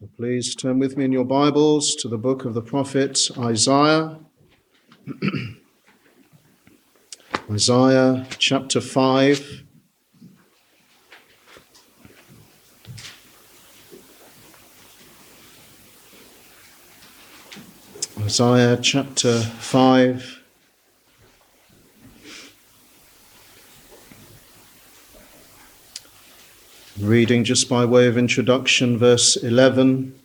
Please turn with me in your Bibles to the book of the prophet Isaiah. Isaiah chapter 5. Isaiah chapter 5. Reading just by way of introduction, verse 11.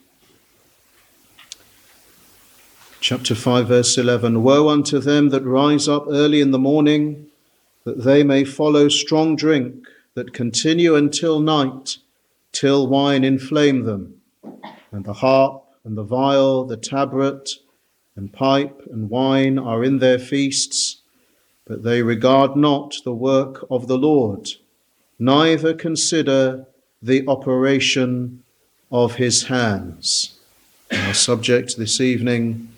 Chapter 5, verse 11. Woe unto them that rise up early in the morning, that they may follow strong drink, that continue until night, till wine inflame them. And the harp, and the viol, the tabret, and pipe, and wine are in their feasts, but they regard not the work of the Lord, neither consider the operation of his hands. Our subject this evening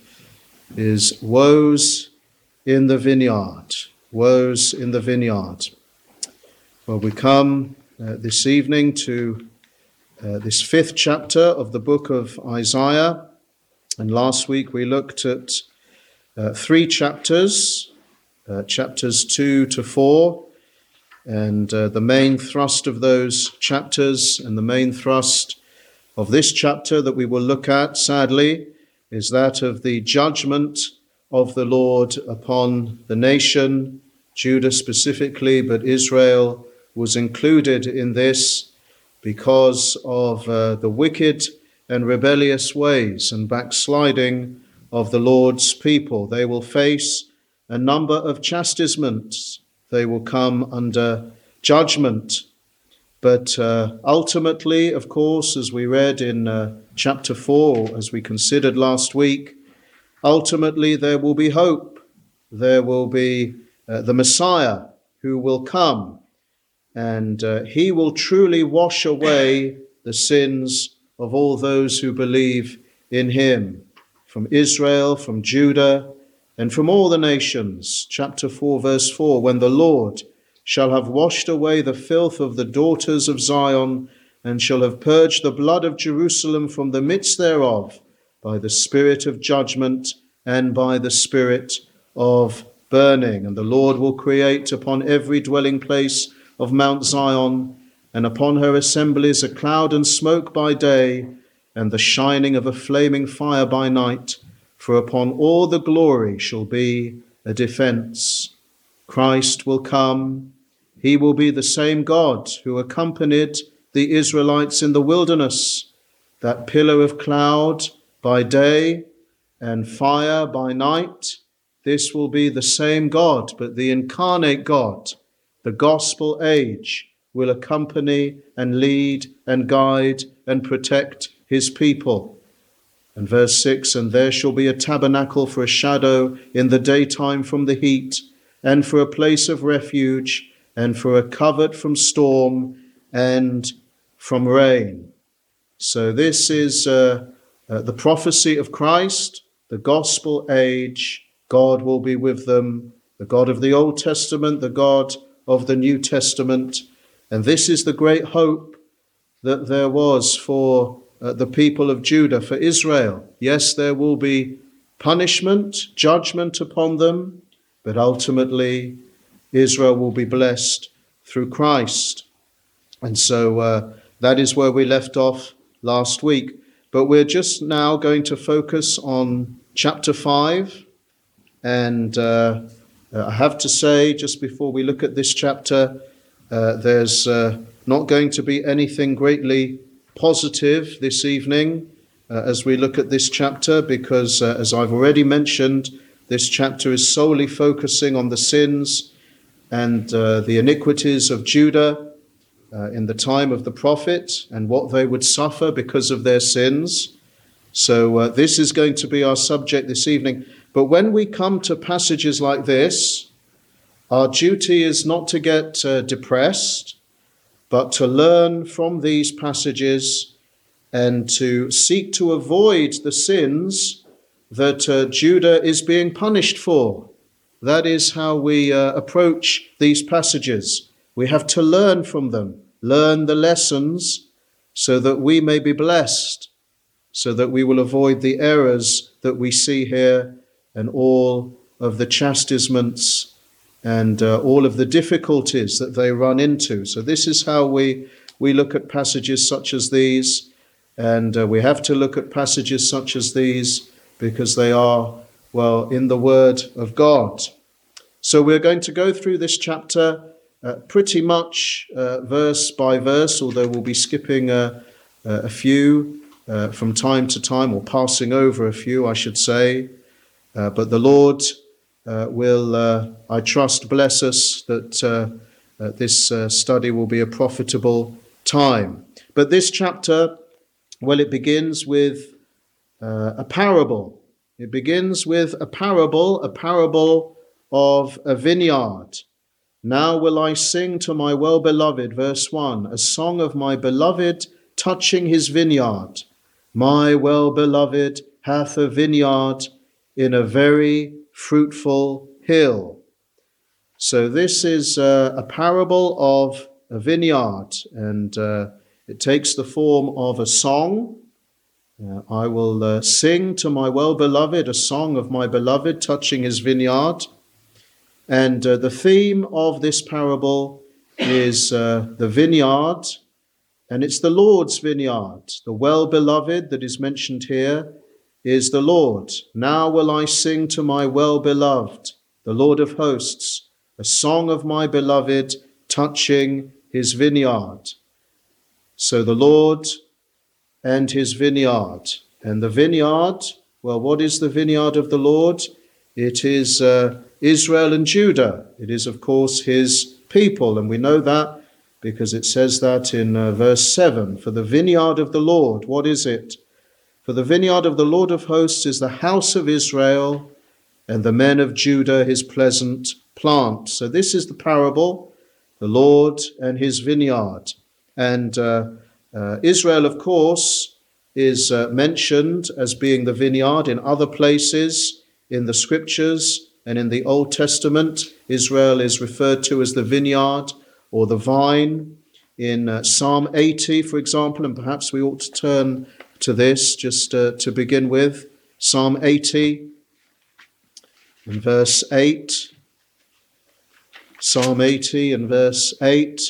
is woes in the vineyard. Woes in the vineyard. Well, we come this evening to this fifth chapter of the book of Isaiah. And last week we looked at three chapters, chapters 2 to 4. And the main thrust of those chapters and the main thrust of this chapter that we will look at, sadly, is that of the judgment of the Lord upon the nation, Judah specifically, but Israel was included in this because of the wicked and rebellious ways and backsliding of the Lord's people. They will face a number of chastisements. They will come under judgment. But ultimately, of course, as we read in chapter 4, as we considered last week, ultimately there will be hope. There will be the Messiah who will come, and he will truly wash away the sins of all those who believe in him, from Israel, from Judah, and from all the nations. Chapter 4, verse 4, when the Lord shall have washed away the filth of the daughters of Zion, and shall have purged the blood of Jerusalem from the midst thereof, by the spirit of judgment and by the spirit of burning. And the Lord will create upon every dwelling place of Mount Zion, and upon her assemblies, a cloud and smoke by day, and the shining of a flaming fire by night. For upon all the glory shall be a defense. Christ will come. He will be the same God who accompanied the Israelites in the wilderness, that pillar of cloud by day and fire by night. This will be the same God, but the incarnate God, the gospel age, will accompany and lead and guide and protect his people. And verse 6, and there shall be a tabernacle for a shadow in the daytime from the heat, and for a place of refuge, and for a covert from storm and from rain. So this is the prophecy of Christ, the gospel age. God will be with them, the God of the Old Testament, the God of the New Testament. And this is the great hope that there was for the people of Judah, for Israel. Yes, there will be punishment, judgment upon them, but ultimately Israel will be blessed through Christ. And so that is where we left off last week. But we're just now going to focus on chapter 5. And I have to say, just before we look at this chapter, there's not going to be anything greatly positive this evening as we look at this chapter, because as I've already mentioned, this chapter is solely focusing on the sins and the iniquities of Judah in the time of the prophet and what they would suffer because of their sins. So this is going to be our subject this evening. But when we come to passages like this, our duty is not to get depressed, but to learn from these passages and to seek to avoid the sins that Judah is being punished for. That is how we approach these passages. We have to learn from them, learn the lessons so that we may be blessed so that we will avoid the errors that we see here and all of the chastisements and all of the difficulties that they run into. So this is how we look at passages such as these, and we have to look at passages such as these because they are, well, in the Word of God. So we're going to go through this chapter pretty much verse by verse, although we'll be skipping a few from time to time, or passing over a few, I should say. But the Lord will, I trust, bless us that this study will be a profitable time. But this chapter, well, it begins with a parable. It begins with a parable of a vineyard. Now will I sing to my well-beloved, verse 1, a song of my beloved touching his vineyard. My well-beloved hath a vineyard in a very fruitful hill. So this is a parable of a vineyard, and it takes the form of a song. I will sing to my well-beloved a song of my beloved touching his vineyard. And the theme of this parable is the vineyard, and it's the Lord's vineyard. The well-beloved that is mentioned here is the Lord. Now will I sing to my well-beloved, the Lord of hosts, a song of my beloved touching his vineyard. So the Lord and his vineyard. And the vineyard, well, what is the vineyard of the Lord? It is Israel and Judah. It is, of course, his people. And we know that because it says that in verse 7. For the vineyard of the Lord, what is it? For the vineyard of the Lord of hosts is the house of Israel, and the men of Judah his pleasant plant. So this is the parable, the Lord and his vineyard. And Israel, of course, is mentioned as being the vineyard in other places in the scriptures, and in the Old Testament, Israel is referred to as the vineyard or the vine. In Psalm 80, for example, and perhaps we ought to turn to this just to begin with. Psalm 80 and verse 8. Psalm 80 and verse 8.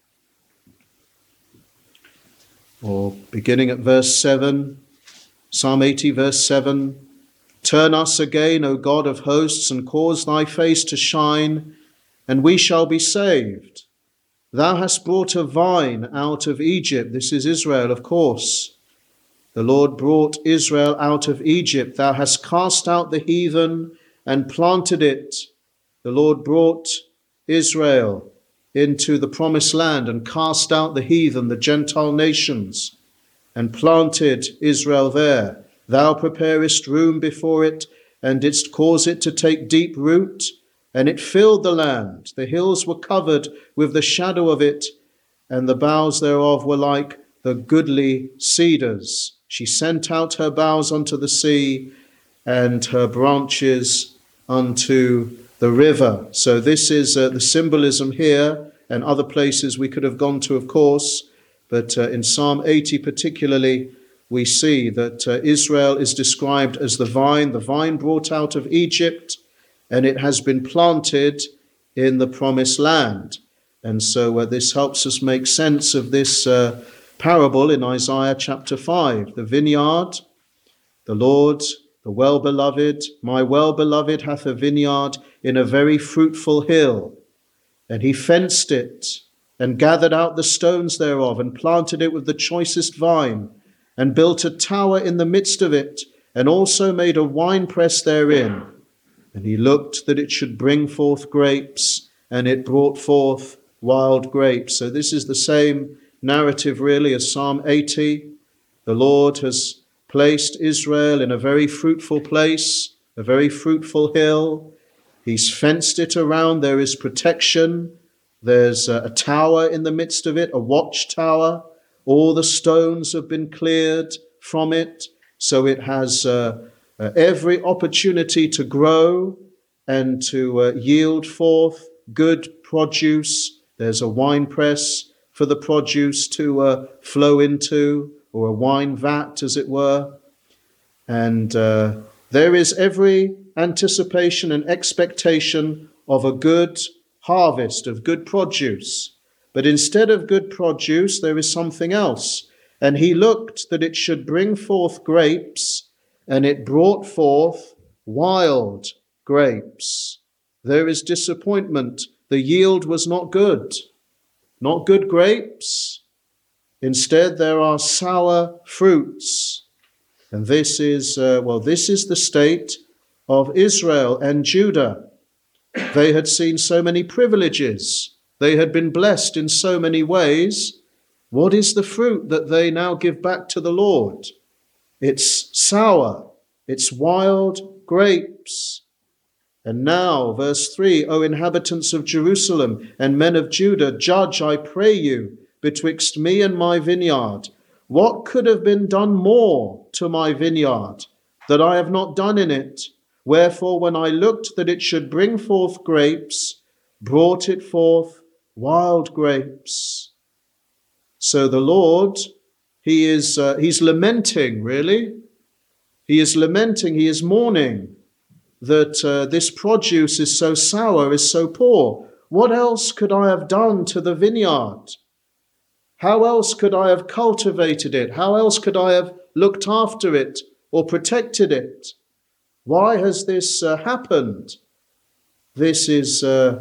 Or beginning at verse 7. Psalm 80, verse 7. Turn us again, O God of hosts, and cause thy face to shine, and we shall be saved. Thou hast brought a vine out of Egypt. This is Israel, of course. The Lord brought Israel out of Egypt. Thou hast cast out the heathen and planted it. The Lord brought Israel into the promised land and cast out the heathen, the Gentile nations, and planted Israel there. Thou preparest room before it, and didst cause it to take deep root, and it filled the land. The hills were covered with the shadow of it, and the boughs thereof were like the goodly cedars. She sent out her boughs unto the sea, and her branches unto the river. So this is the symbolism here, and other places we could have gone to, of course, but in Psalm 80 particularly, we see that Israel is described as the vine brought out of Egypt, and it has been planted in the promised land. And so this helps us make sense of this parable in Isaiah chapter 5. The vineyard, the Lord, the well-beloved, my well-beloved hath a vineyard in a very fruitful hill, and he fenced it and gathered out the stones thereof and planted it with the choicest vine, and built a tower in the midst of it, and also made a winepress therein. And he looked that it should bring forth grapes, and it brought forth wild grapes. So this is the same narrative really as Psalm 80. The Lord has placed Israel in a very fruitful place, a very fruitful hill. He's fenced it around. There is protection. There's a tower in the midst of it, a watchtower. All the stones have been cleared from it, so it has every opportunity to grow and to yield forth good produce. There's a winepress for the produce to flow into, or a wine vat, as it were. And there is every anticipation and expectation of a good harvest, of good produce. But instead of good produce, there is something else. And he looked that it should bring forth grapes, and it brought forth wild grapes. There is disappointment. The yield was not good grapes. Instead, there are sour fruits. And this is the state of Israel and Judah. They had seen so many privileges. They had been blessed in so many ways. What is the fruit that they now give back to the Lord? It's sour. It's wild grapes. And now, verse 3, O inhabitants of Jerusalem and men of Judah, judge, I pray you, betwixt me and my vineyard. What could have been done more to my vineyard that I have not done in it? Wherefore, when I looked that it should bring forth grapes, brought it forth wild grapes. So the Lord, he's lamenting, really. He is lamenting, he is mourning that this produce is so sour, is so poor. What else could I have done to the vineyard? How else could I have cultivated it? How else could I have looked after it or protected it? Why has this happened? This is a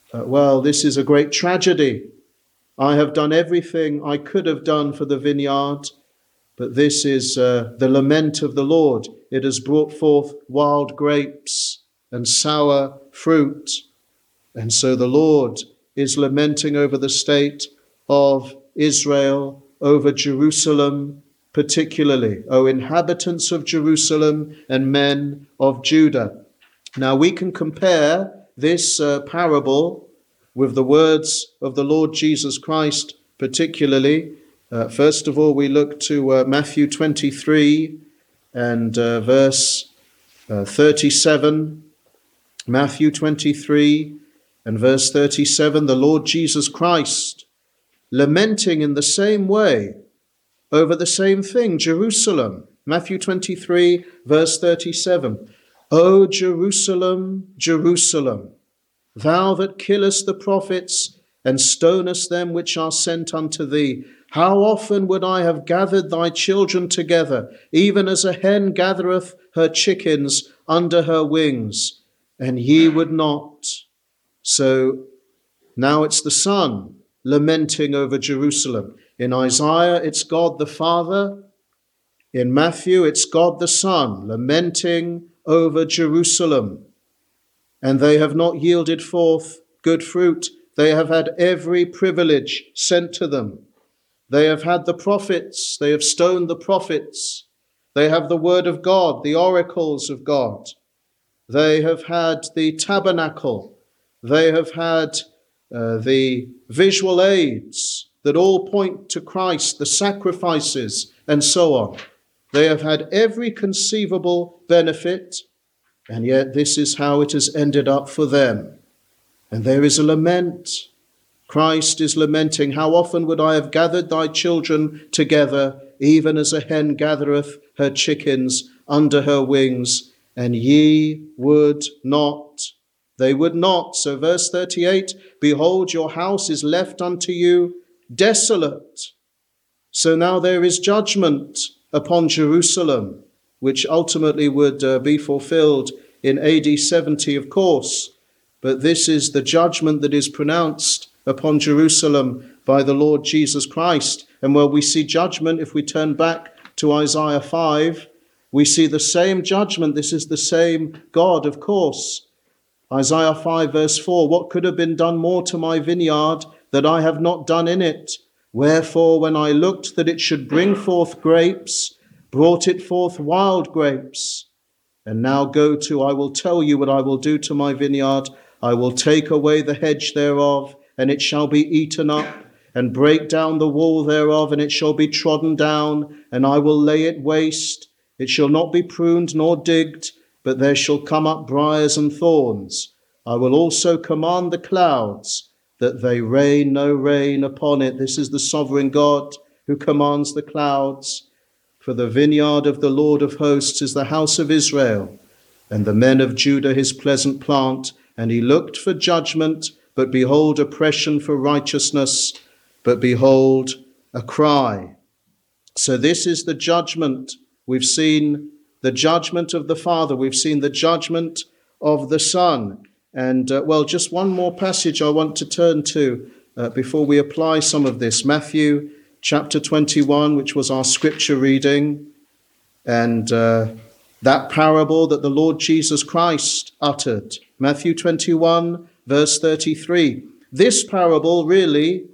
great tragedy. I have done everything I could have done for the vineyard, but this is the lament of the Lord. It has brought forth wild grapes and sour fruit. And so the Lord is lamenting over the state of Israel, over Jerusalem particularly. O inhabitants of Jerusalem and men of Judah. Now we can compare this parable with the words of the Lord Jesus Christ particularly. First of all, we look to Matthew 23 and verse 37. Matthew 23 and verse 37, the Lord Jesus Christ lamenting in the same way over the same thing, Jerusalem. Matthew 23, verse 37. O Jerusalem, Jerusalem, thou that killest the prophets and stonest them which are sent unto thee, how often would I have gathered thy children together, even as a hen gathereth her chickens under her wings, and ye would not. So now it's the Son lamenting over Jerusalem. In Isaiah, it's God the Father. In Matthew, it's God the Son lamenting over Jerusalem. And they have not yielded forth good fruit. They have had every privilege sent to them. They have had the prophets. They have stoned the prophets. They have the word of God, the oracles of God. They have had the tabernacle. They have had the visual aids that all point to Christ, the sacrifices, and so on. They have had every conceivable benefit, and yet this is how it has ended up for them. And there is a lament. Christ is lamenting, how often would I have gathered thy children together, even as a hen gathereth her chickens under her wings, and ye would not. They would not. So verse 38, behold, your house is left unto you desolate. So now there is judgment upon Jerusalem, which ultimately would be fulfilled in AD 70, of course. But this is the judgment that is pronounced upon Jerusalem by the Lord Jesus Christ. And where we see judgment, if we turn back to Isaiah 5, we see the same judgment. This is the same God, of course. Isaiah 5 verse 4, what could have been done more to my vineyard that I have not done in it? Wherefore, when I looked that it should bring forth grapes, brought it forth wild grapes. And now go to, I will tell you what I will do to my vineyard. I will take away the hedge thereof, and it shall be eaten up, and break down the wall thereof, and it shall be trodden down, and I will lay it waste. It shall not be pruned nor digged, but there shall come up briars and thorns. I will also command the clouds, that they rain no rain upon it. This is the sovereign God who commands the clouds. For the vineyard of the Lord of hosts is the house of Israel, and the men of Judah his pleasant plant. And he looked for judgment, but behold, oppression, for righteousness, but behold, a cry. So this is the judgment. We've seen the judgment of the Father. We've seen the judgment of the Son. And, just one more passage I want to turn to before we apply some of this. Matthew chapter 21, which was our scripture reading, and that parable that the Lord Jesus Christ uttered. Matthew 21, verse 33. This parable really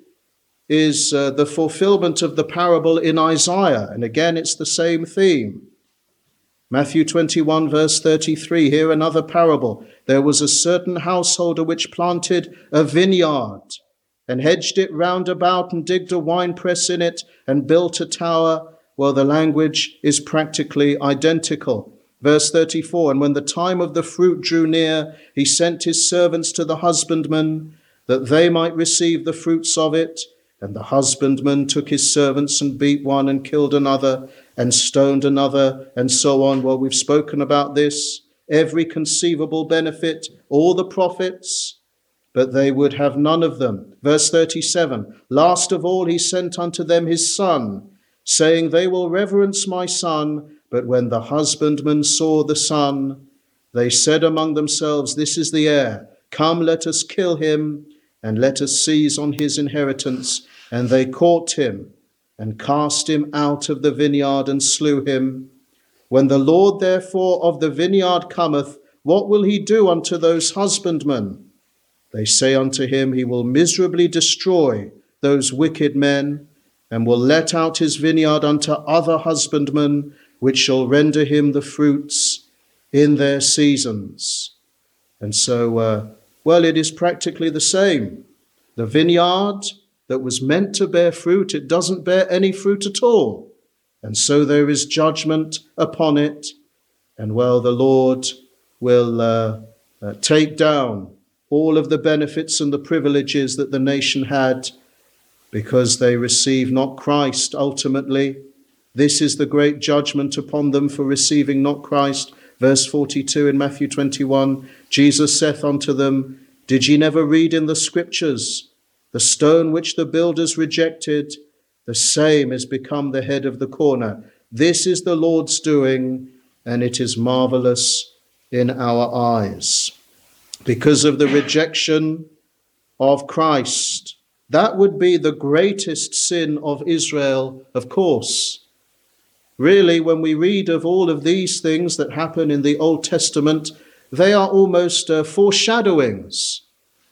is the fulfillment of the parable in Isaiah. And again, it's the same theme. Matthew 21, verse 33, here another parable. There was a certain householder which planted a vineyard and hedged it round about and digged a winepress in it and built a tower. Well, the language is practically identical. Verse 34, and when the time of the fruit drew near, he sent his servants to the husbandman that they might receive the fruits of it. And the husbandman took his servants and beat one and killed another and stoned another, and so on. Well, we've spoken about this. Every conceivable benefit, all the prophets, but they would have none of them. Verse 37, last of all he sent unto them his son, saying, they will reverence my son. But when the husbandmen saw the son, they said among themselves, this is the heir. Come, let us kill him, and let us seize on his inheritance. And they caught him and cast him out of the vineyard and slew him. When the Lord therefore of the vineyard cometh, what will he do unto those husbandmen? They say unto him, he will miserably destroy those wicked men, and will let out his vineyard unto other husbandmen, which shall render him the fruits in their seasons. And so, it is practically the same. The vineyard that was meant to bear fruit, it doesn't bear any fruit at all. And so there is judgment upon it. And the Lord will take down all of the benefits and the privileges that the nation had because they receive not Christ ultimately. This is the great judgment upon them for receiving not Christ. Verse 42 in Matthew 21, Jesus saith unto them, did ye never read in the scriptures, the stone which the builders rejected, the same is become the head of the corner. This is the Lord's doing, and it is marvelous in our eyes. Because of the rejection of Christ, that would be the greatest sin of Israel, of course. Really, when we read of all of these things that happen in the Old Testament, they are almost foreshadowings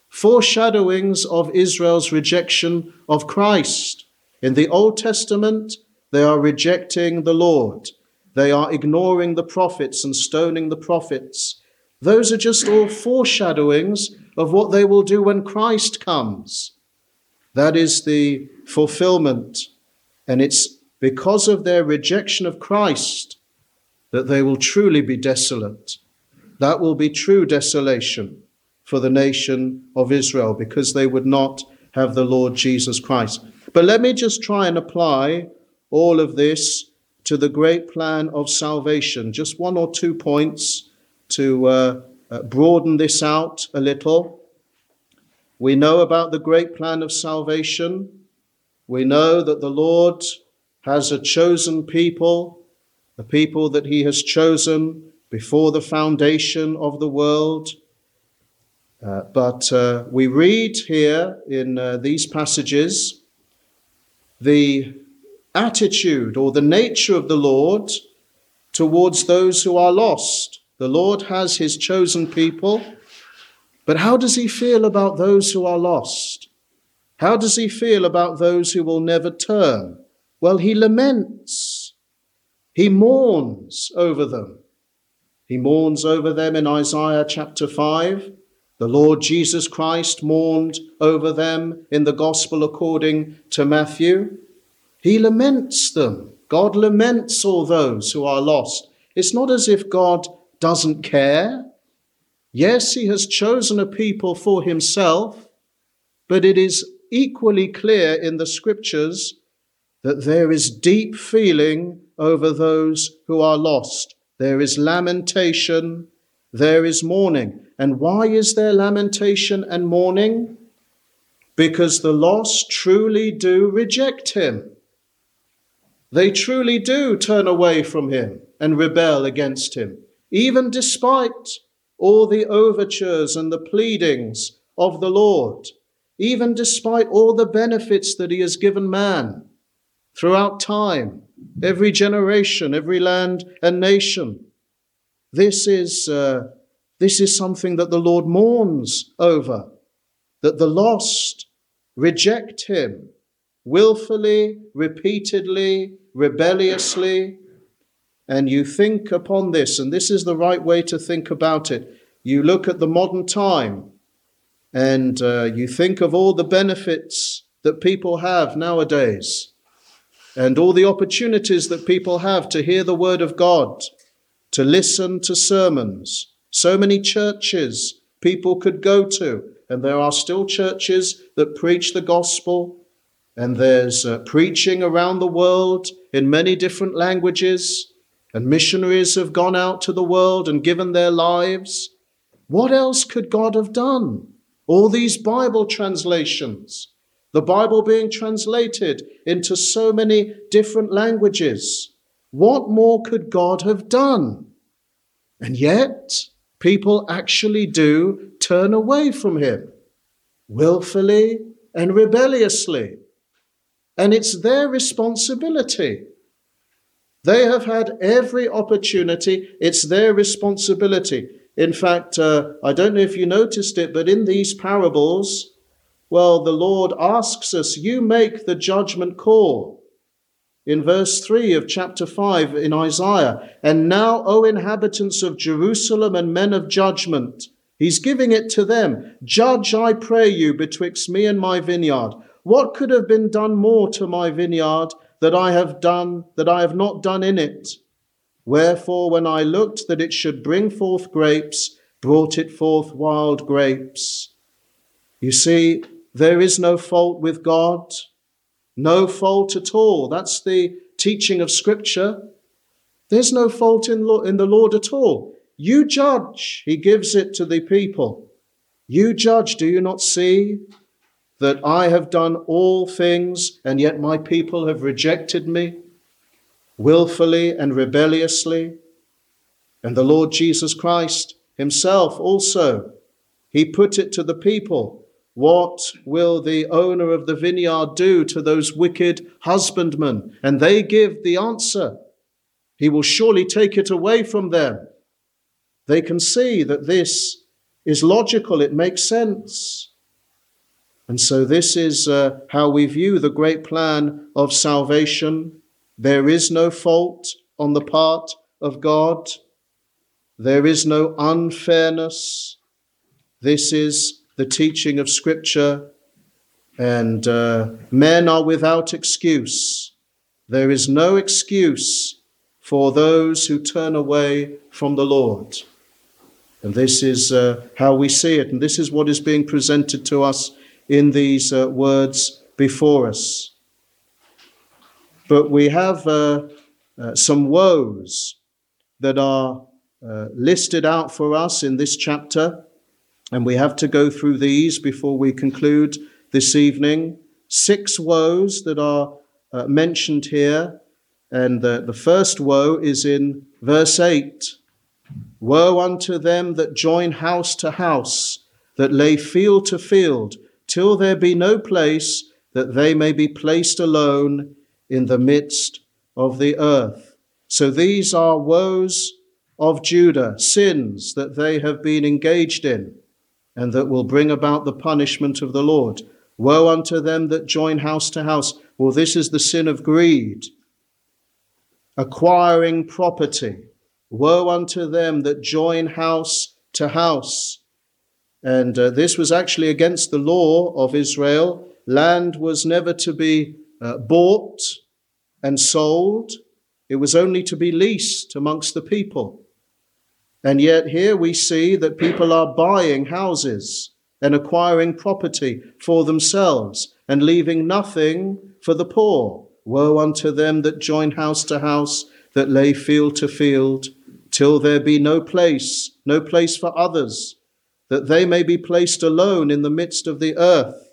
of Israel's rejection of Christ. In the Old Testament, they are rejecting the Lord. They are ignoring the prophets and stoning the prophets. Those are just all foreshadowings of what they will do when Christ comes. That is the fulfillment. And it's because of their rejection of Christ that they will truly be desolate. That will be true desolation for the nation of Israel, because they would not have the Lord Jesus Christ. But let me just try and apply all of this to the great plan of salvation. Just one or 2 points to broaden this out a little. We know about the great plan of salvation. We know that the Lord has a chosen people, a people that he has chosen before the foundation of the world. But we read here in these passages the attitude or the nature of the Lord towards those who are lost. The Lord has his chosen people, but how does he feel about those who are lost? How does he feel about those who will never turn? Well, he laments. He mourns over them. He mourns over them in Isaiah chapter 5. The Lord Jesus Christ mourned over them in the gospel according to Matthew. He laments them. God laments all those who are lost. It's not as if God doesn't care. Yes, he has chosen a people for himself, but it is equally clear in the scriptures that there is deep feeling over those who are lost. There is lamentation, there is mourning. And why is there lamentation and mourning? Because the lost truly do reject him. They truly do turn away from him and rebel against him, even despite all the overtures and the pleadings of the Lord, even despite all the benefits that he has given man throughout time, every generation, every land and nation. This is something that the Lord mourns over, that the lost reject him willfully, repeatedly, rebelliously. And you think upon this, and this is the right way to think about it. You look at the modern time, and you think of all the benefits that people have nowadays, and all the opportunities that people have to hear the word of God, to listen to sermons. So many churches people could go to, and there are still churches that preach the gospel, and there's preaching around the world in many different languages, and missionaries have gone out to the world and given their lives. What else could God have done? All these Bible translations, the Bible being translated into so many different languages. What more could God have done? And yet, people actually do turn away from him, willfully and rebelliously. And it's their responsibility. They have had every opportunity. It's their responsibility. In fact, I don't know if you noticed it, but in these parables, well, the Lord asks us, you make the judgment call. In verse 3 of chapter 5 in Isaiah, and now, O inhabitants of Jerusalem and men of judgment, he's giving it to them. Judge, I pray you, betwixt me and my vineyard. What could have been done more to my vineyard that I have not done in it? Wherefore, when I looked that it should bring forth grapes, brought it forth wild grapes. You see, there is no fault with God, no fault at all. That's the teaching of Scripture. There's no fault in the Lord at all. You judge, he gives it to the people. You judge, do you not see that I have done all things, and yet my people have rejected me willfully and rebelliously? And the Lord Jesus Christ himself also, he put it to the people. What will the owner of the vineyard do to those wicked husbandmen? And they give the answer. He will surely take it away from them. They can see that this is logical. It makes sense. And so this is how we view the great plan of salvation. There is no fault on the part of God. There is no unfairness. This is the teaching of Scripture, and men are without excuse. There is no excuse for those who turn away from the Lord. And this is how we see it, and this is what is being presented to us in these words before us. But we have some woes that are listed out for us in this chapter, and we have to go through these before we conclude this evening. 6 woes that are mentioned here, and the first woe is in verse 8. Woe unto them that join house to house, that lay field to field, till there be no place that they may be placed alone in the midst of the earth. So these are woes of Judah, sins that they have been engaged in, and that will bring about the punishment of the Lord. Woe unto them that join house to house. Well, this is the sin of greed, acquiring property. Woe unto them that join house to house. And this was actually against the law of Israel. Land was never to be bought and sold. It was only to be leased amongst the people. And yet here we see that people are buying houses and acquiring property for themselves and leaving nothing for the poor. Woe unto them that join house to house, that lay field to field, till there be no place for others, that they may be placed alone in the midst of the earth.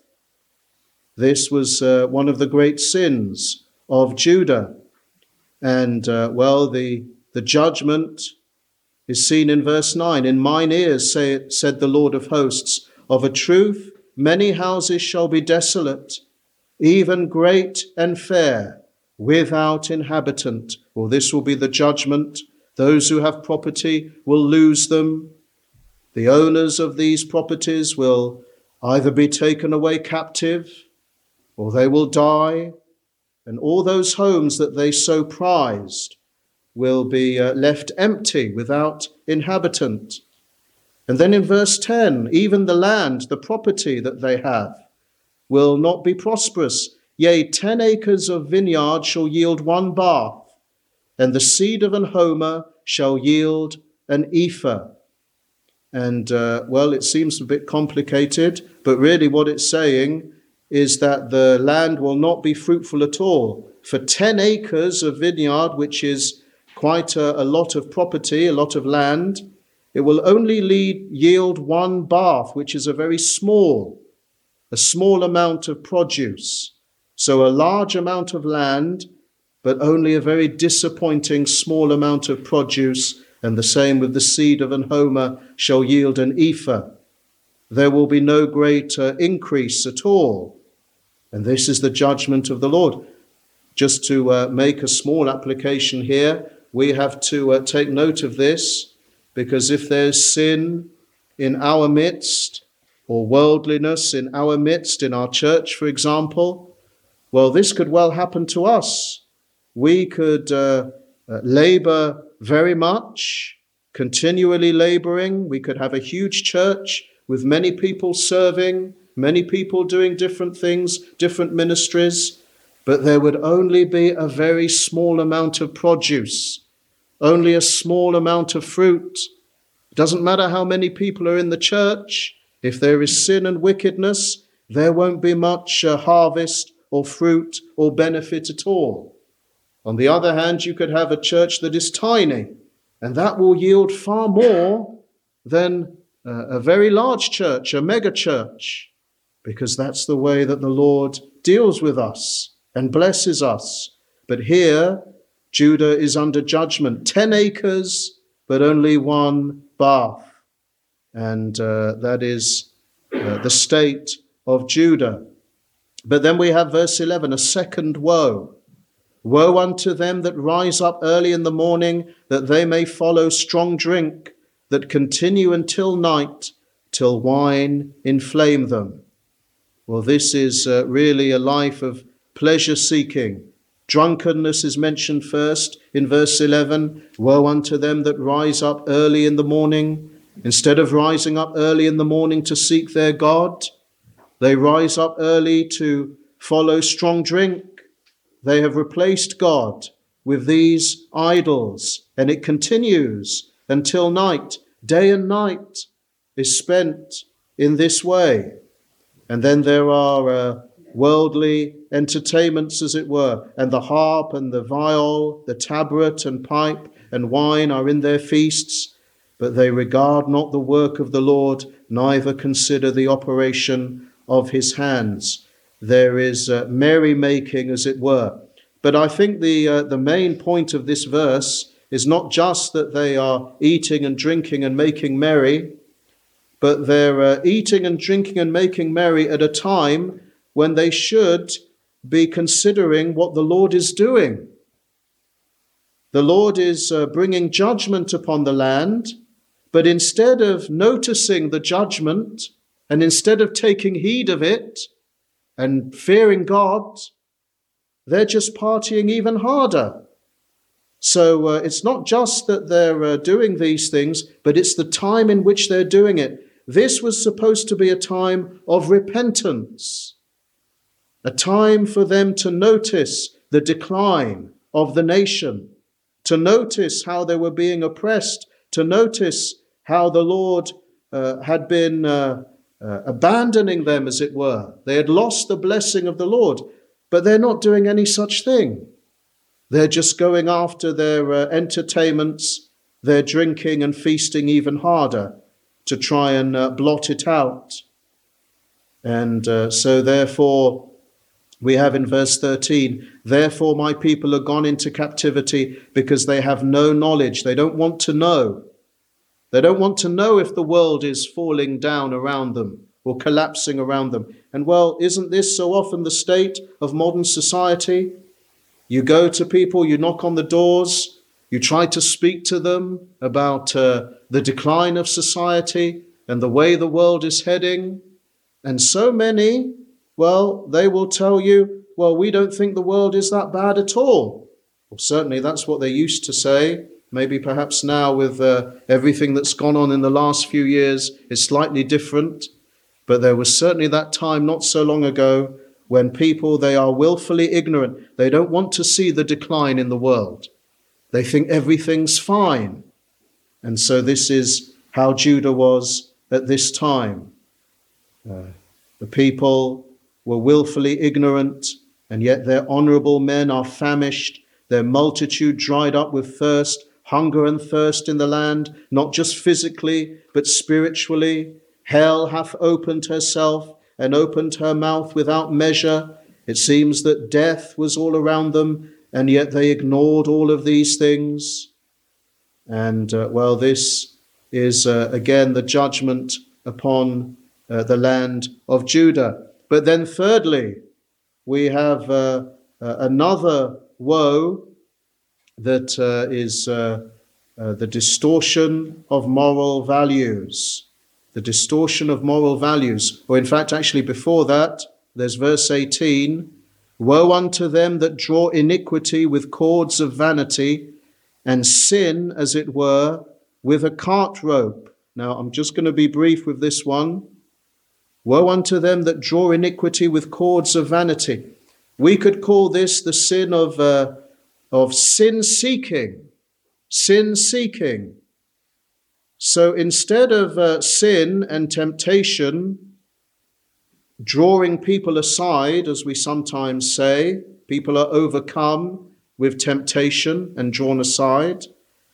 This was one of the great sins of Judah. And, the judgment is seen in verse 9. In mine ears, said the Lord of hosts, of a truth, many houses shall be desolate, even great and fair, without inhabitant. Well, this will be the judgment. Those who have property will lose them. The owners of these properties will either be taken away captive, or they will die, and all those homes that they so prized will be left empty without inhabitant. And then in verse 10, even the land, the property that they have, will not be prosperous. Yea, 10 acres of vineyard shall yield 1 bath, and the seed of an homer shall yield an ephah. And, it seems a bit complicated, but really what it's saying is that the land will not be fruitful at all. For 10 acres of vineyard, which is quite a lot of property, a lot of land, it will only yield 1 bath, which is a small amount of produce. So a large amount of land, but only a very disappointing small amount of produce. And the same with the seed of an homer shall yield an ephah. There will be no great increase at all. And this is the judgment of the Lord. Just to make a small application here, we have to take note of this, because if there's sin in our midst, or worldliness in our midst, in our church, for example, well, this could well happen to us. We could labor very much, continually laboring. We could have a huge church with many people serving, many people doing different things, different ministries, but there would only be a very small amount of produce, only a small amount of fruit. It doesn't matter how many people are in the church. If there is sin and wickedness, there won't be much harvest or fruit or benefit at all. On the other hand, you could have a church that is tiny, and that will yield far more than a very large church, a mega church, because that's the way that the Lord deals with us and blesses us. But here, Judah is under judgment. 10 acres, but only 1 bath. And that is the state of Judah. But then we have verse 11, a second woe. Woe unto them that rise up early in the morning, that they may follow strong drink, that continue until night, till wine inflame them. Well, this is really a life of pleasure-seeking. Drunkenness is mentioned first in verse 11. Woe unto them that rise up early in the morning. Instead of rising up early in the morning to seek their God, they rise up early to follow strong drink. They have replaced God with these idols, and it continues until night. Day and night is spent in this way. And then there are worldly entertainments, as it were, and the harp and the viol, the tabret and pipe and wine are in their feasts, but they regard not the work of the Lord, neither consider the operation of his hands. There is merrymaking, as it were. But I think the main point of this verse is not just that they are eating and drinking and making merry, but they're eating and drinking and making merry at a time when they should be considering what the Lord is doing. The Lord is bringing judgment upon the land, but instead of noticing the judgment and instead of taking heed of it and fearing God, they're just partying even harder. So it's not just that they're doing these things, but it's the time in which they're doing it. This was supposed to be a time of repentance, a time for them to notice the decline of the nation, to notice how they were being oppressed, to notice how the Lord had been abandoning them, as it were. They had lost the blessing of the Lord. But they're not doing any such thing. They're just going after their entertainments, they're drinking and feasting even harder to try and blot it out. And so therefore, we have in verse 13, therefore my people are gone into captivity because they have no knowledge. They don't want to know. They don't want to know if the world is falling down around them or collapsing around them. And well, isn't this so often the state of modern society? You go to people, you knock on the doors, you try to speak to them about the decline of society and the way the world is heading. And so many, well, they will tell you, well, we don't think the world is that bad at all. Well, certainly that's what they used to say. Maybe perhaps now with everything that's gone on in the last few years, it's slightly different. But there was certainly that time not so long ago when people, they are willfully ignorant. They don't want to see the decline in the world. They think everything's fine. And so this is how Judah was at this time. The people were willfully ignorant, and yet their honorable men are famished, their multitude dried up with thirst, hunger and thirst in the land, not just physically, but spiritually. Hell hath opened herself and opened her mouth without measure. It seems that death was all around them, and yet they ignored all of these things. And well, this is again the judgment upon the land of Judah. But then thirdly, we have another woe that is the distortion of moral values. The distortion of moral values. Or in fact, actually before that, there's verse 18. Woe unto them that draw iniquity with cords of vanity, and sin, as it were, with a cart rope. Now, I'm just going to be brief with this one. Woe unto them that draw iniquity with cords of vanity. We could call this the sin of sin-seeking. Sin-seeking. So instead of sin and temptation drawing people aside, as we sometimes say, people are overcome with temptation and drawn aside.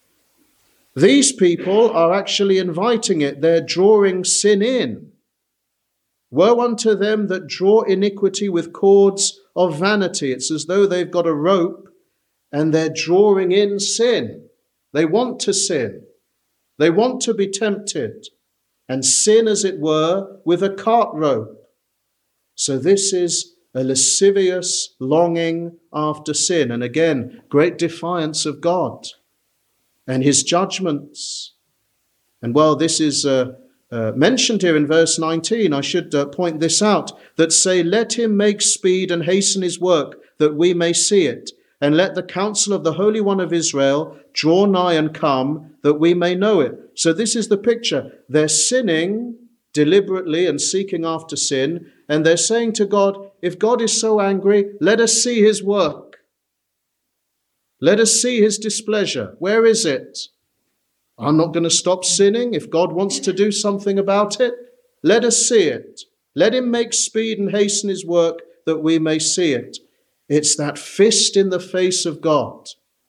These people are actually inviting it. They're drawing sin in. Woe unto them that draw iniquity with cords of vanity. It's as though they've got a rope and they're drawing in sin. They want to sin. They want to be tempted and sin, as it were, with a cart rope. So this is a lascivious longing after sin. And again, great defiance of God and his judgments. And while this is mentioned here in verse 19, I should point this out, that say, let him make speed and hasten his work, that we may see it. And let the counsel of the Holy One of Israel draw nigh and come, that we may know it. So this is the picture. They're sinning deliberately and seeking after sin. And they're saying to God, if God is so angry, let us see his work. Let us see his displeasure. Where is it? I'm not going to stop sinning. If God wants to do something about it, let us see it. Let him make speed and hasten his work, that we may see it. It's that fist in the face of God.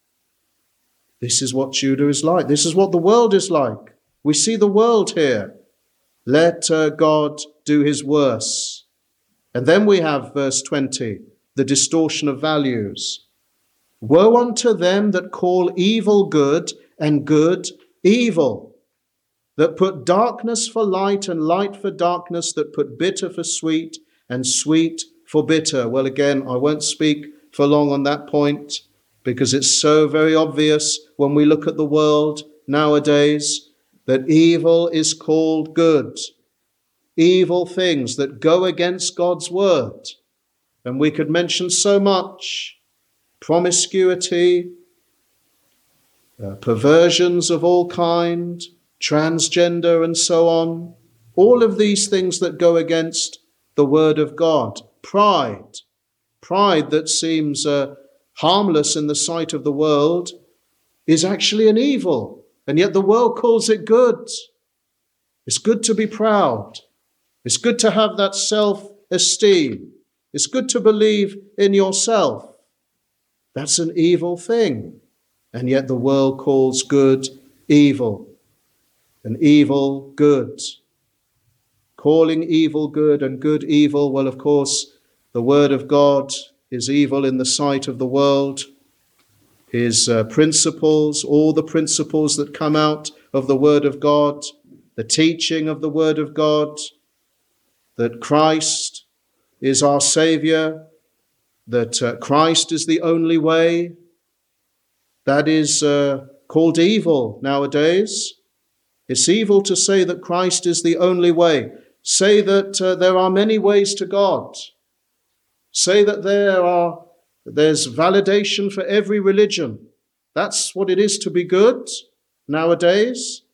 This is what Judah is like. This is what the world is like. We see the world here. Let God do his worst. And then we have verse 20, the distortion of values. Woe unto them that call evil good and good evil, that put darkness for light and light for darkness, that put bitter for sweet and sweet for bitter. Well, again, I won't speak for long on that point because it's so very obvious when we look at the world nowadays that evil is called good. Evil things that go against God's word. And we could mention so much. Promiscuity, perversions of all kind, transgender and so on. All of these things that go against the word of God. Pride that seems harmless in the sight of the world is actually an evil. And yet the world calls it good. It's good to be proud. It's good to have that self-esteem. It's good to believe in yourself. That's an evil thing. And yet the world calls good evil and evil good. Calling evil good and good evil, well, of course, the word of God is evil in the sight of the world. His principles, all the principles that come out of the word of God, the teaching of the word of God, that Christ is our Saviour, that Christ is the only way, that is called evil nowadays. It's evil to say that Christ is the only way. Say that there are many ways to God. Say that there's validation for every religion. That's what it is to be good nowadays.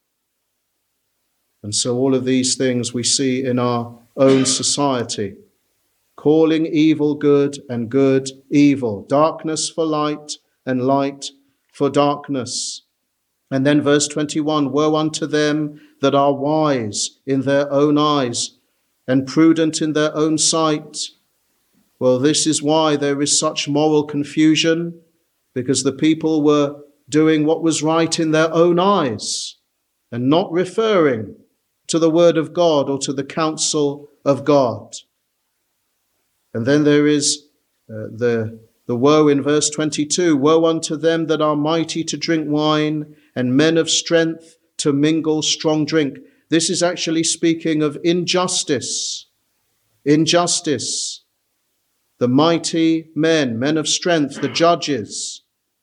And so all of these things we see in our own society, calling evil good and good evil, darkness for light and light for darkness. And then verse 21, woe unto them that are wise in their own eyes and prudent in their own sight. Well, this is why there is such moral confusion, because the people were doing what was right in their own eyes and not referring to the word of God or to the counsel of God. And then there is the woe in verse 22, woe unto them that are mighty to drink wine and men of strength to mingle strong drink. This is actually speaking of injustice. Injustice. The mighty men of strength, the judges,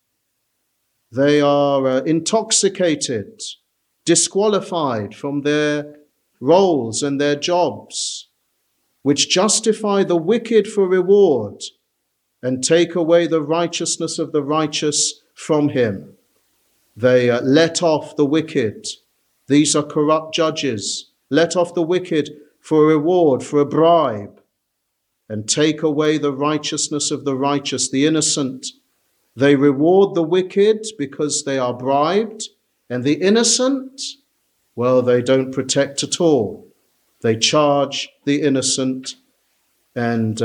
they are intoxicated, disqualified from their roles and their jobs, which justify the wicked for reward and take away the righteousness of the righteous from him. They let off the wicked. These are corrupt judges. Let off the wicked for a reward, for a bribe, and take away the righteousness of the righteous, the innocent. They reward the wicked because they are bribed, and the innocent, well, they don't protect at all. They charge the innocent and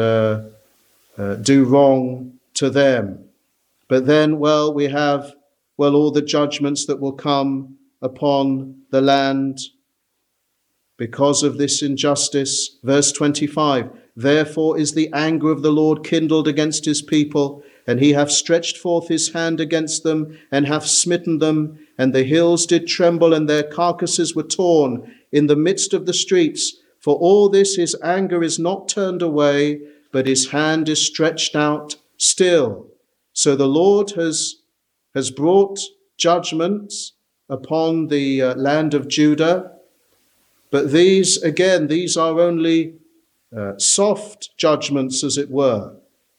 do wrong to them. But then, we have all the judgments that will come upon the land because of this injustice. Verse 25, therefore is the anger of the Lord kindled against his people, and he hath stretched forth his hand against them, and hath smitten them, and the hills did tremble, and their carcasses were torn in the midst of the streets. For all this his anger is not turned away, but his hand is stretched out still. So the Lord has brought judgments upon the land of Judah, but these are only soft judgments, as it were.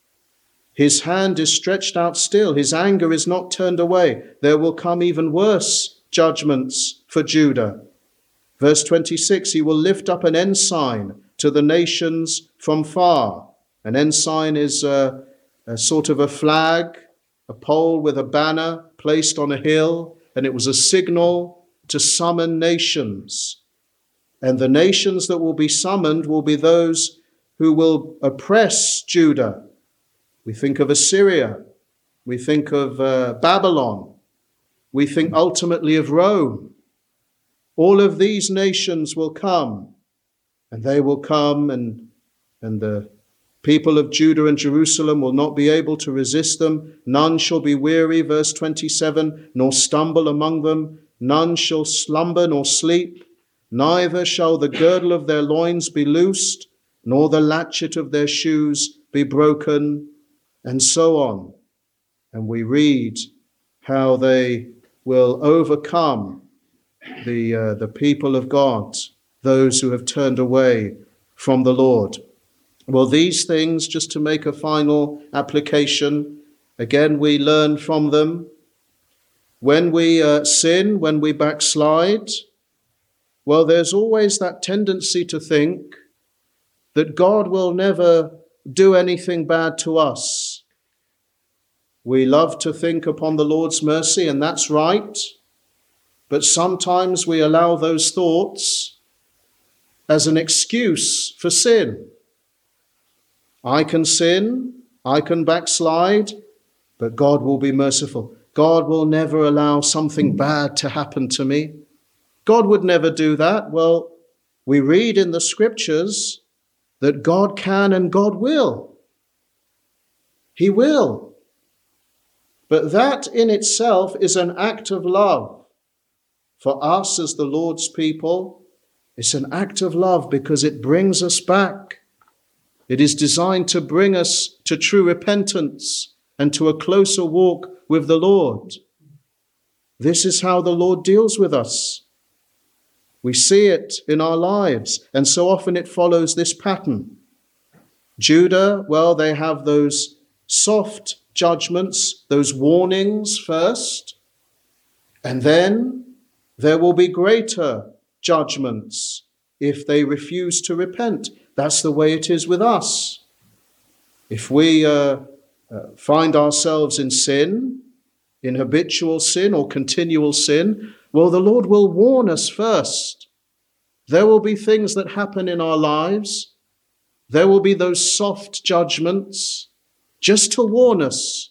His hand is stretched out still. His anger is not turned away. There will come even worse judgments for Judah. Verse 26, he will lift up an ensign to the nations from far. An ensign is a sort of a flag, a pole with a banner placed on a hill, and it was a signal to summon nations. And the nations that will be summoned will be those who will oppress Judah. We think of Assyria. We think of Babylon. We think ultimately of Rome. All of these nations will come, and they will come, and the people of Judah and Jerusalem will not be able to resist them. None shall be weary, verse 27, nor stumble among them. None shall slumber nor sleep. Neither shall the girdle of their loins be loosed, nor the latchet of their shoes be broken, and so on. And we read how they will overcome the people of God, those who have turned away from the Lord. Well, these things, just to make a final application, again, we learn from them. When we sin, when we backslide, well, there's always that tendency to think that God will never do anything bad to us. We love to think upon the Lord's mercy, and that's right. But sometimes we allow those thoughts as an excuse for sin. I can sin, I can backslide, but God will be merciful. God will never allow something bad to happen to me. God would never do that. Well, we read in the scriptures that God can and God will. He will. But that in itself is an act of love. For us as the Lord's people, it's an act of love because it brings us back. It is designed to bring us to true repentance and to a closer walk with the Lord. This is how the Lord deals with us. We see it in our lives, and so often it follows this pattern. Judah, well, they have those soft judgments, those warnings first, and then there will be greater judgments if they refuse to repent. That's the way it is with us. If we find ourselves in sin, in habitual sin or continual sin, well, the Lord will warn us first. There will be things that happen in our lives. There will be those soft judgments just to warn us,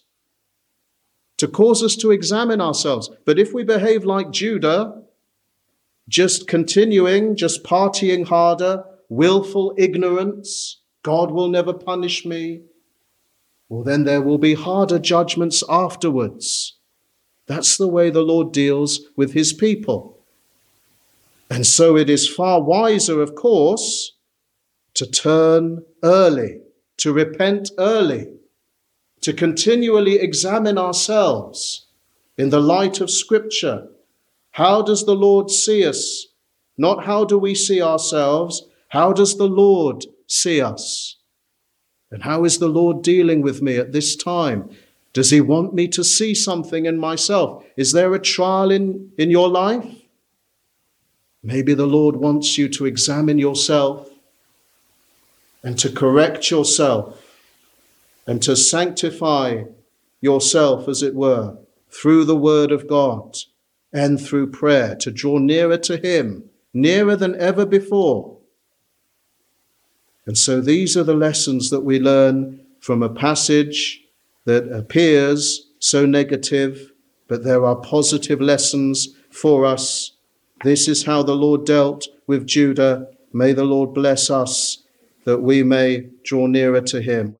to cause us to examine ourselves. But if we behave like Judah, just continuing, just partying harder, willful ignorance, God will never punish me, well, then there will be harder judgments afterwards. That's the way the Lord deals with his people. And so it is far wiser, of course, to turn early, to repent early, to continually examine ourselves in the light of Scripture. How does the Lord see us? Not how do we see ourselves? How does the Lord see us? And how is the Lord dealing with me at this time? Does he want me to see something in myself? Is there a trial in your life? Maybe the Lord wants you to examine yourself and to correct yourself and to sanctify yourself, as it were, through the word of God and through prayer, to draw nearer to him, nearer than ever before. And so these are the lessons that we learn from a passage that appears so negative, but there are positive lessons for us. This is how the Lord dealt with Judah. May the Lord bless us that we may draw nearer to him.